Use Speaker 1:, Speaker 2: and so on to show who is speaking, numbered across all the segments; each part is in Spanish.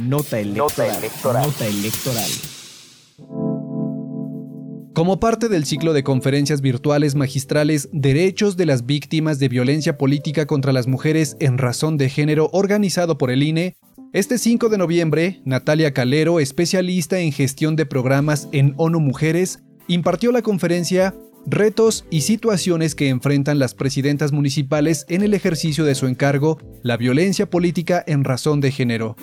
Speaker 1: Nota electoral. Nota electoral. Como parte del ciclo de conferencias virtuales magistrales Derechos de las Víctimas de Violencia Política contra las Mujeres en Razón de Género organizado por el INE, este 5 de noviembre, Natalia Calero, especialista en gestión de programas en ONU Mujeres, impartió la conferencia Retos y situaciones que enfrentan las presidentas municipales en el ejercicio de su encargo, la violencia política en razón de género.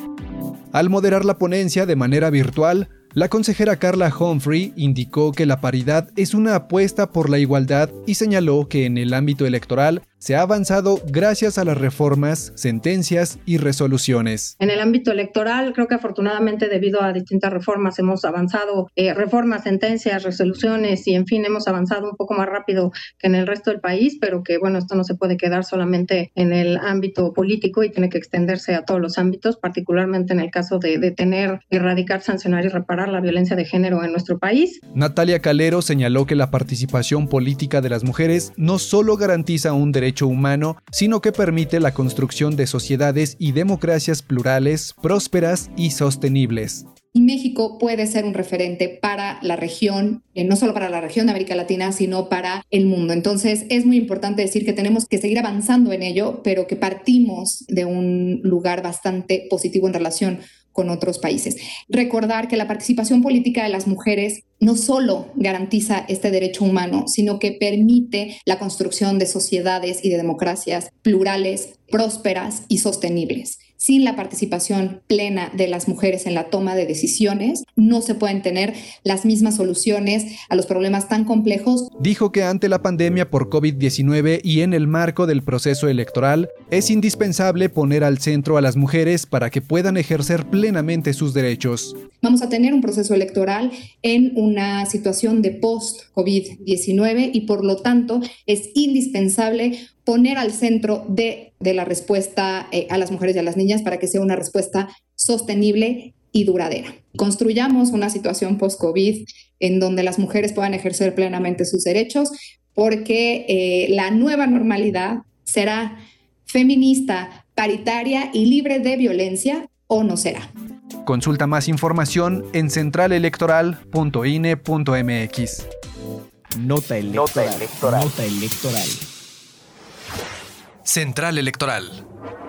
Speaker 1: Al moderar la ponencia de manera virtual, la consejera Carla Humphrey indicó que la paridad es una apuesta por la igualdad y señaló que en el ámbito electoral se ha avanzado gracias a las reformas, sentencias y resoluciones.
Speaker 2: En el ámbito electoral, creo que afortunadamente debido a distintas reformas hemos avanzado, reformas, sentencias, resoluciones y en fin, hemos avanzado un poco más rápido que en el resto del país, pero que bueno, esto no se puede quedar solamente en el ámbito político y tiene que extenderse a todos los ámbitos, particularmente en el caso de detener, erradicar, sancionar y reparar la violencia de género en nuestro país.
Speaker 1: Natalia Calero señaló que la participación política de las mujeres no solo garantiza un derecho humano, sino que permite la construcción de sociedades y democracias plurales, prósperas y sostenibles.
Speaker 3: Y México puede ser un referente para la región, no solo para la región de América Latina, sino para el mundo. Entonces, es muy importante decir que tenemos que seguir avanzando en ello, pero que partimos de un lugar bastante positivo en relación con otros países. Recordar que la participación política de las mujeres no solo garantiza este derecho humano, sino que permite la construcción de sociedades y de democracias plurales, prósperas y sostenibles. Sin la participación plena de las mujeres en la toma de decisiones, no se pueden tener las mismas soluciones a los problemas tan complejos.
Speaker 1: Dijo que ante la pandemia por COVID-19 y en el marco del proceso electoral, es indispensable poner al centro a las mujeres para que puedan ejercer plenamente sus derechos.
Speaker 3: Vamos a tener un proceso electoral en una situación de post-COVID-19 y por lo tanto es indispensable poner al centro de la respuesta a las mujeres y a las niñas para que sea una respuesta sostenible y duradera. Construyamos una situación post-COVID en donde las mujeres puedan ejercer plenamente sus derechos, porque la nueva normalidad será feminista, paritaria y libre de violencia, ¿o no será?
Speaker 1: Consulta más información en centralelectoral.ine.mx.
Speaker 4: Nota electoral. Nota electoral.
Speaker 1: Central Electoral.